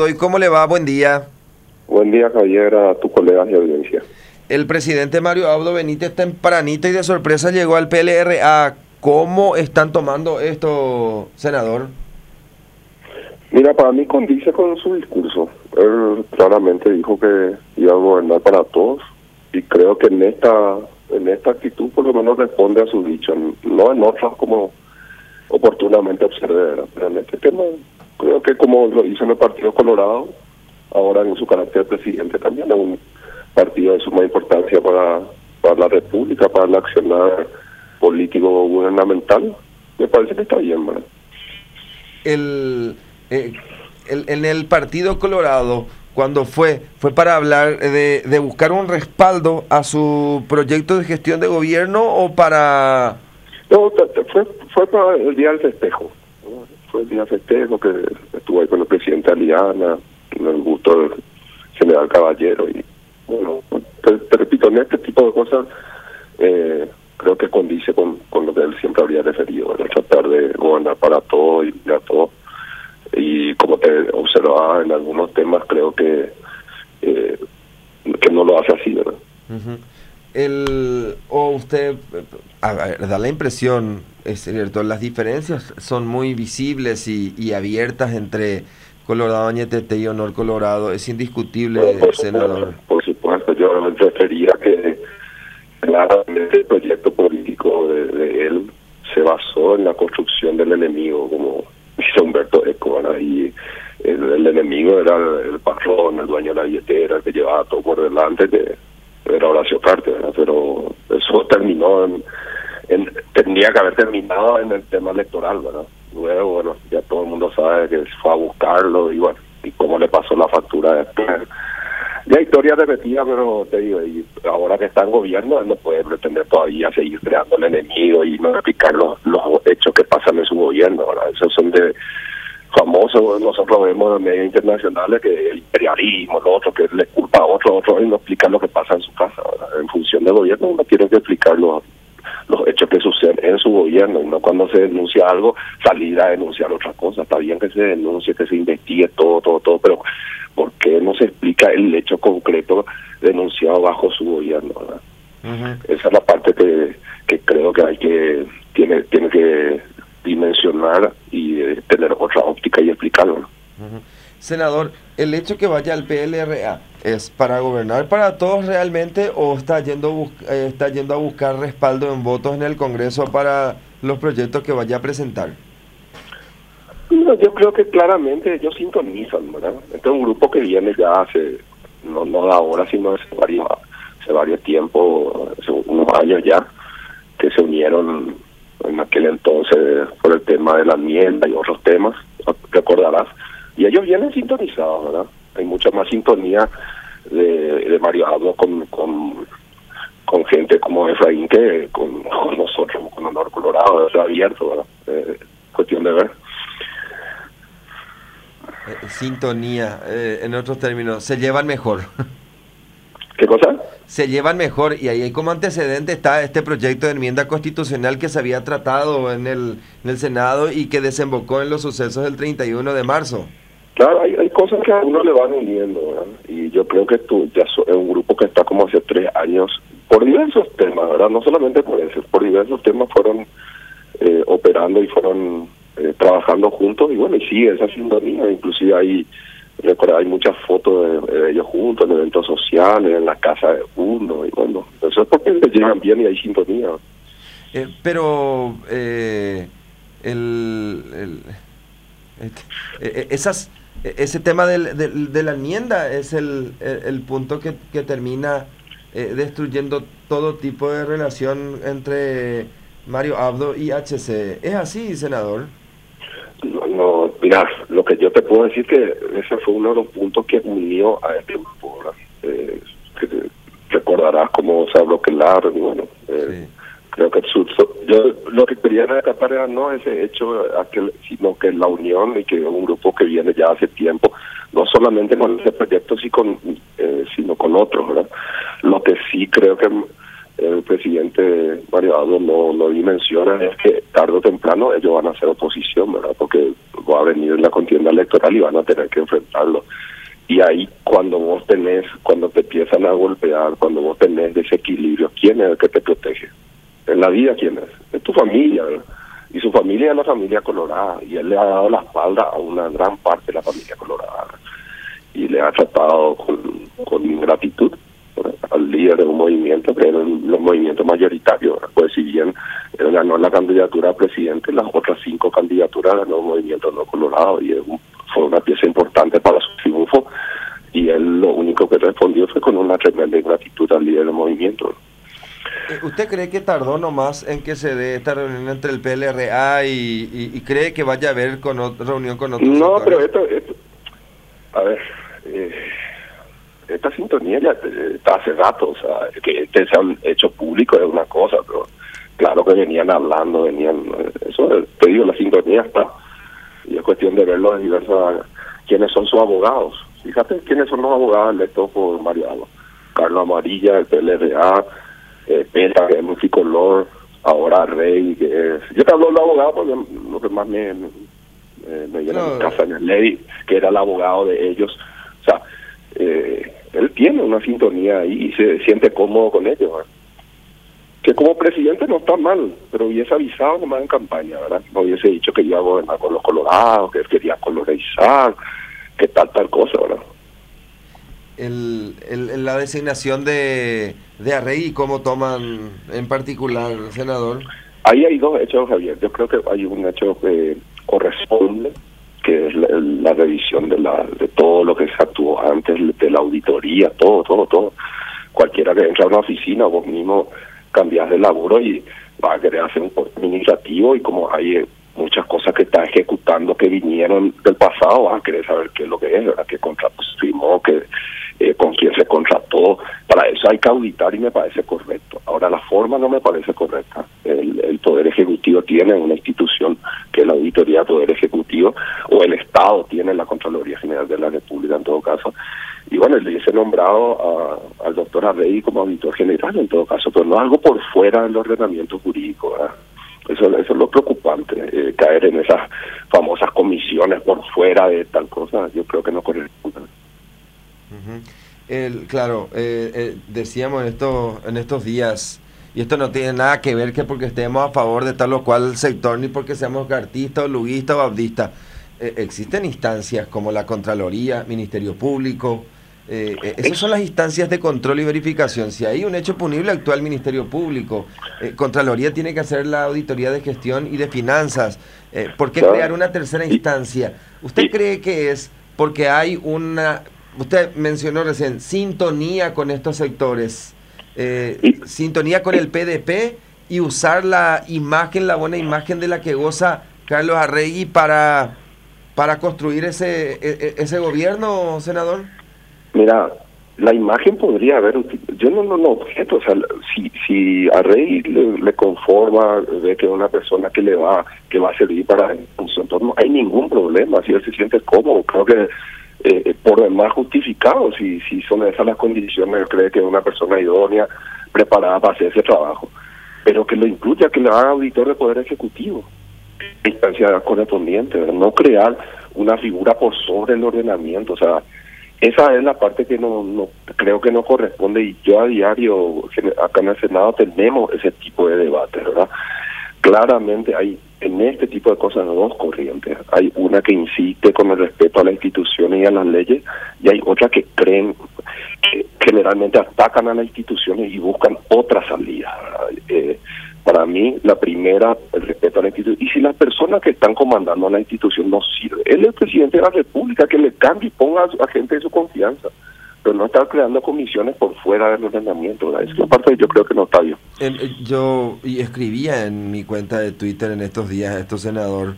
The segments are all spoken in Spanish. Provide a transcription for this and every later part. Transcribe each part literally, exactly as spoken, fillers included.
Godoy, ¿cómo le va? Buen día. Buen día, Javier, a tus colegas de audiencia. El presidente Mario Abdo Benítez tempranito y de sorpresa llegó al P L R A. ¿Cómo están tomando esto, senador? Mira, para mí condice con su discurso. Él claramente dijo que iba a gobernar para todos y creo que en esta en esta actitud por lo menos responde a su dicho, no en otras como oportunamente observé, pero en este tema creo que como lo hizo en el Partido Colorado, ahora en su carácter de presidente también es un partido de suma importancia para, para la República, para el accionar político gubernamental, me parece que está bien, ¿verdad? El, eh, el, en el Partido Colorado, cuando fue, fue para hablar de, de buscar un respaldo a su proyecto de gestión de gobierno o para... No, fue, fue para el día del festejo, ¿no? Fue el día del festejo que estuvo ahí con el presidente Aliana, con el gusto del general Caballero y bueno, te, te repito, en este tipo de cosas eh, creo que condice con, con lo que él siempre habría referido, ¿verdad? Tratar de gobernar para todo y para todo. Y como te observaba en algunos temas, creo que eh, que no lo hace así, ¿verdad? Uh-huh. El, o usted, a ver, da la impresión, es cierto, las diferencias son muy visibles y, y abiertas entre Colorado Añetete y Honor Colorado, es indiscutible, bueno, por senador. Supuesto, por supuesto, yo me refería que claramente el proyecto político de, de él se basó en la construcción del enemigo, como dice Humberto Eco, ¿verdad? Y el, el enemigo era el, el patrón, el dueño de la billetera, el que llevaba todo por delante, que era Horacio Carter, ¿verdad? Pero eso terminó en, en, tendría que haber terminado en el tema electoral, ¿verdad? Luego, bueno, ya todo el mundo sabe que fue a buscarlo y bueno, y cómo le pasó la factura después. Ya historia repetida, pero te digo, y ahora que está en gobierno, él no puede pretender todavía seguir creando el enemigo y no explicar los, los hechos que pasan en su gobierno, ¿verdad? Esos son de famosos, nosotros vemos en medios internacionales que el imperialismo, lo otro, que le culpa a otro, otro, y no explican lo que pasa en su casa, ¿verdad? En función del gobierno uno tiene que explicar los, los hechos que suceden en su gobierno, y no cuando se denuncia algo, salir a denunciar otra cosa. Está bien que se denuncie, que se investigue todo, todo, todo, pero ¿por qué no se explica el hecho concreto denunciado bajo su gobierno, ¿verdad? Uh-huh. Esa es la parte que, que creo que hay que, tiene, tiene que dimensionar y eh, tener otra óptica y explicarlo, ¿no? Uh-huh. Senador, ¿el hecho que vaya al P L R A es para gobernar para todos realmente o está yendo, bus- eh, está yendo a buscar respaldo en votos en el Congreso para los proyectos que vaya a presentar? No, yo creo que claramente ellos sintonizan, ¿verdad? Este es un grupo que viene ya hace, no, no de ahora, sino hace varios, hace varios tiempos, hace unos años ya, que se unieron en aquel entonces por el tema de la enmienda y otros temas, recordarás, y ellos vienen sintonizados, ¿verdad? Hay mucha más sintonía de, de Mario Abdo con, con con gente como Efraín que con, con nosotros, con Honor Colorado, está abierto, ¿verdad? Eh, cuestión de ver. Eh, sintonía, eh, en otros términos, se llevan mejor. ¿Qué cosa? Se llevan mejor, y ahí como antecedente está este proyecto de enmienda constitucional que se había tratado en el, en el Senado y que desembocó en los sucesos del treinta y uno de marzo. Claro, hay, hay cosas que a uno le van uniendo, ¿verdad? Y yo creo que tú ya so, es un grupo que está como hace tres años, por diversos temas, ¿verdad? No solamente por eso, por diversos temas fueron eh, operando y fueron eh, trabajando juntos, y bueno, y sigue esa sintonía, inclusive hay, recuerda, hay muchas fotos de, de ellos juntos en eventos sociales, en la casa de uno, y bueno, eso es porque les llevan bien y hay sintonía. Eh, pero eh, el, el este, esas ese tema del, del, de la enmienda es el, el, el punto que, que termina eh, destruyendo todo tipo de relación entre Mario Abdo y H C. ¿Es así, senador? No, no, mira, lo que yo te puedo decir que ese fue uno de los puntos que unió a este grupo, ¿verdad? Eh, que recordarás cómo se habló que largo, y bueno, eh, sí. Creo que su, su, yo lo que quería rescatar era no ese hecho, aquel, sino que la unión y que es un grupo que viene ya hace tiempo, no solamente con este proyecto, sí con, eh, sino con otros, ¿verdad? Lo que sí creo que el presidente Mario Abdo no, no dimensiona es que tarde o temprano ellos van a hacer oposición, ¿verdad? Porque va a venir la contienda electoral y van a tener que enfrentarlo. Y ahí cuando vos tenés, cuando te empiezan a golpear, cuando vos tenés desequilibrio, ¿quién es el que te protege? En la vida, ¿quién es? Es tu familia, ¿verdad? Y su familia es la familia colorada, y él le ha dado la espalda a una gran parte de la familia colorada, y le ha tratado con, con ingratitud, ¿verdad?, al líder de un movimiento que era los movimientos mayoritarios, ¿verdad? Pues si bien él ganó la candidatura a presidente, las otras cinco candidaturas ganó un movimiento no colorado, y es un, fue una pieza importante para su triunfo, y él lo único que respondió fue con una tremenda ingratitud al líder del movimiento. ¿Usted cree que tardó nomás en que se dé esta reunión entre el P L R A y, y, y cree que vaya a haber con otra reunión con otros No, sectores? pero esto, esto a ver, eh, esta sintonía ya está hace rato, o sea, que este se han hecho público es una cosa, pero claro que venían hablando, venían, eso te digo, la sintonía está, y es cuestión de verlo de diversas, quiénes son sus abogados. Fíjate quiénes son los abogados electos por Mario Abdo: Carlos Amarilla, el P L R A, eh, Peta, que es multicolor, ahora Rey, que es... Yo te hablo de los abogados porque lo que más me, me, me llena No. mi casa en el Lady, que era el abogado de ellos. O sea, eh, él tiene una sintonía ahí y se siente cómodo con ellos, ¿verdad? Que como presidente no está mal, pero hubiese avisado nomás en campaña, ¿verdad? No hubiese dicho que iba a gobernar con los colorados, que él quería colorizar, que tal, tal cosa, ¿verdad? El, el, la designación de, de Arrey, ¿cómo toman en particular, senador? Ahí hay dos hechos, Javier. Yo creo que hay un hecho que corresponde, que es la, la revisión de la de todo lo que se actuó antes de la auditoría, todo, todo, todo. Cualquiera que entra a una oficina, vos mismo cambiás de laburo y va a querer hacer un poder administrativo, y como hay eh, muchas cosas que está ejecutando que vinieron del pasado, vas a querer saber qué es lo que es, ¿verdad? Qué contrato se firmó, qué, eh, con quién se contrató. Para eso hay que auditar y me parece correcto. Ahora, la forma no me parece correcta. El, el Poder Ejecutivo tiene una institución que es la Auditoría del Poder Ejecutivo, o el Estado tiene la Contraloría General de la República en todo caso. Y bueno, le hice nombrado a, al doctor Arrey como auditor general en todo caso, pero no algo por fuera del ordenamiento jurídico, ¿verdad? Eso, eso es lo preocupante, eh, caer en esas famosas comisiones por fuera de tal cosa, yo creo que no corresponde. Uh-huh. El, claro, eh, eh, decíamos en estos, en estos días, y esto no tiene nada que ver que porque estemos a favor de tal o cual sector, ni porque seamos cartistas o luguistas o abdistas. Eh, existen instancias como la Contraloría, Ministerio Público, eh, eh, esas son las instancias de control y verificación. Si hay un hecho punible, actúa el Ministerio Público. Eh, Contraloría tiene que hacer la auditoría de gestión y de finanzas. Eh, ¿Por qué crear una tercera instancia? ¿Usted cree que es porque hay una, usted mencionó recién, sintonía con estos sectores, eh, sintonía con el P D P y usar la imagen, la buena imagen de la que goza Carlos Arregui para... para construir ese ese gobierno, senador? Mira, la imagen podría haber, yo no no no objeto, o sea, si si a Rey le, le conforma, ve que es una persona que le va que va a servir para su entorno, no hay ningún problema, si él se siente cómodo, creo que eh, por demás justificado, si si son esas las condiciones, cree que es una persona idónea, preparada para hacer ese trabajo, pero que lo incluya, que le haga auditor de Poder Ejecutivo, instancia correspondiente, ¿verdad? No crear una figura por sobre el ordenamiento, o sea, esa es la parte que no, no creo que no corresponde, y yo a diario acá en el Senado tenemos ese tipo de debate, ¿verdad? Claramente hay en este tipo de cosas dos corrientes. Hay una que insiste con el respeto a las instituciones y a las leyes, y hay otra que creen, que generalmente atacan a las instituciones y buscan otra salida, ¿verdad? Eh, Para mí, la primera, el respeto a la institución. Y si las personas que están comandando a la institución no sirven, él es el presidente de la República, que le cambie y ponga a gente de su confianza. Pero no estar creando comisiones por fuera del ordenamiento, ¿verdad? Es que aparte yo creo que no está bien. El, yo y escribía en mi cuenta de Twitter en estos días, esto senador,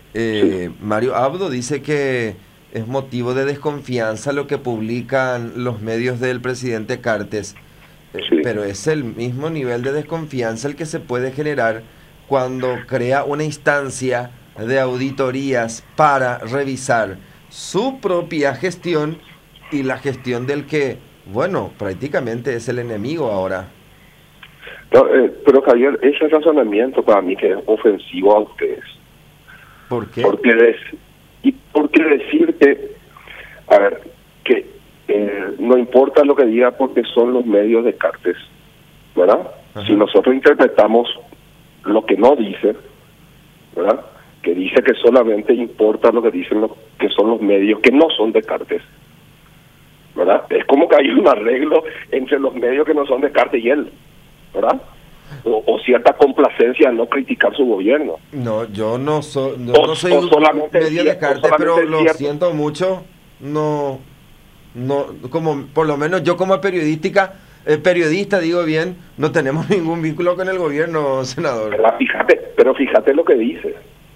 eh, sí. Mario Abdo dice que es motivo de desconfianza lo que publican los medios del presidente Cartes. Sí. Pero es el mismo nivel de desconfianza el que se puede generar cuando crea una instancia de auditorías para revisar su propia gestión y la gestión del que, bueno, prácticamente es el enemigo ahora. No, eh, pero Javier, ese razonamiento para mí que es ofensivo a ustedes. ¿Por qué? Porque, des, y porque decir que, a ver, que eh, no importa lo que diga porque son los medios de Cartes, ¿verdad? Ajá. Si nosotros interpretamos lo que no dice, ¿verdad? Que dice que solamente importa lo que dicen los que son los medios que no son de Cartes, ¿verdad? Es como que hay un arreglo entre los medios que no son de Cartes y él, ¿verdad? O, o cierta complacencia en no criticar su gobierno. No, yo no, so, no, o, no soy o solamente medio de Cartes, pero lo cierto. siento mucho, no, no, como por lo menos yo como periodística, eh, periodista digo bien, no tenemos ningún vínculo con el gobierno, senador. Pero fíjate, pero fíjate lo que dice.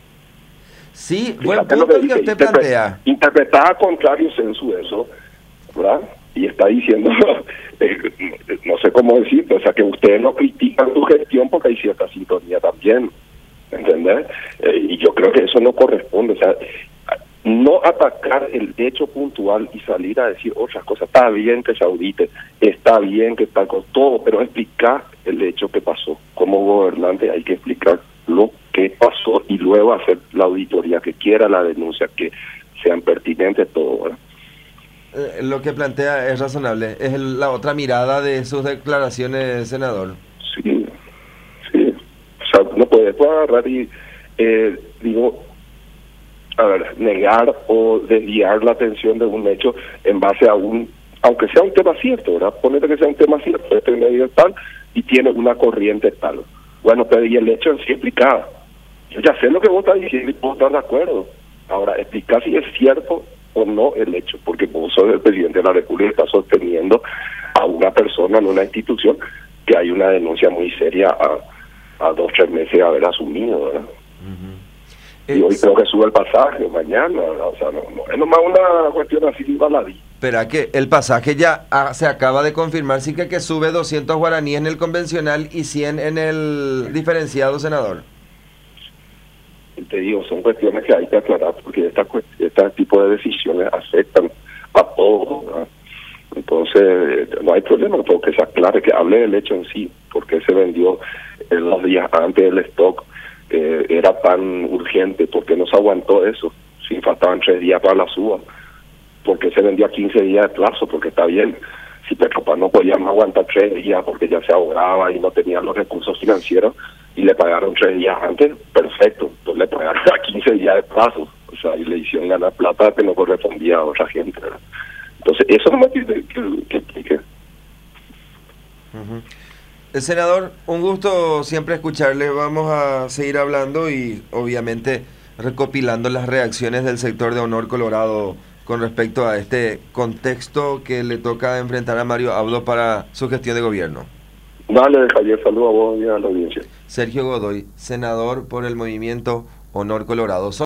Sí, buen punto el que usted Interpre plantea. Interpretada a contrario censo eso, ¿verdad? Y está diciendo, eh, no sé cómo decirlo, o sea, que ustedes no critican su gestión porque hay cierta sintonía también, ¿entendés? Eh, y yo creo que eso no corresponde, o sea, no atacar el hecho puntual y salir a decir otras cosas. Está bien que se audite, está bien que está con todo, pero explicar el hecho que pasó. Como gobernante hay que explicar lo que pasó y luego hacer la auditoría que quiera, la denuncia que sean pertinentes, todo, ¿verdad? Eh, lo que plantea es razonable. Es el, la otra mirada de sus declaraciones, senador. Sí, sí. O sea, no puede, puede agarrar y, eh, digo, a ver, negar o desviar la atención de un hecho en base a un, aunque sea un tema cierto, ¿verdad? Ponete que sea un tema cierto, este medio tal, y tiene una corriente tal. Bueno, pero y el hecho en sí explicado. Yo ya sé lo que vos estás diciendo y puedo estar de acuerdo. Ahora, explicar si es cierto o no el hecho, porque vos sos el presidente de la República y estás sosteniendo a una persona en una institución que hay una denuncia muy seria a, a dos, tres meses de haber asumido, ¿verdad? Uh-huh. Y hoy creo que sube el pasaje, mañana, ¿verdad? O sea, no, no, es nomás una cuestión así baladí. Espera, que el pasaje ya ah, se acaba de confirmar, sí que, que sube doscientos guaraníes en el convencional y cien en el diferenciado, senador. Te digo, son cuestiones que hay que aclarar porque esta, este tipo de decisiones afectan a todos, ¿verdad? Entonces, no hay problema, porque se aclare, que hable del hecho en sí, porque se vendió en los días antes del stock, eh, era tan urgente, porque no se aguantó eso, si faltaban tres días para la suba, porque se vendió a quince días de plazo, porque está bien. Si Petropas no podía más aguantar tres días porque ya se ahogaba y no tenía los recursos financieros y le pagaron tres días antes, perfecto, entonces le pagaron a quince días de plazo, o sea, y le hicieron ganar plata que no correspondía a otra gente, ¿verdad? Entonces, eso no me pide que, que explique. Uh-huh. El senador, un gusto siempre escucharle, vamos a seguir hablando y obviamente recopilando las reacciones del sector de Honor Colorado con respecto a este contexto que le toca enfrentar a Mario Abdo para su gestión de gobierno. Dale, Javier, saludos a vos y a la audiencia. Sergio Godoy, senador por el movimiento Honor Colorado.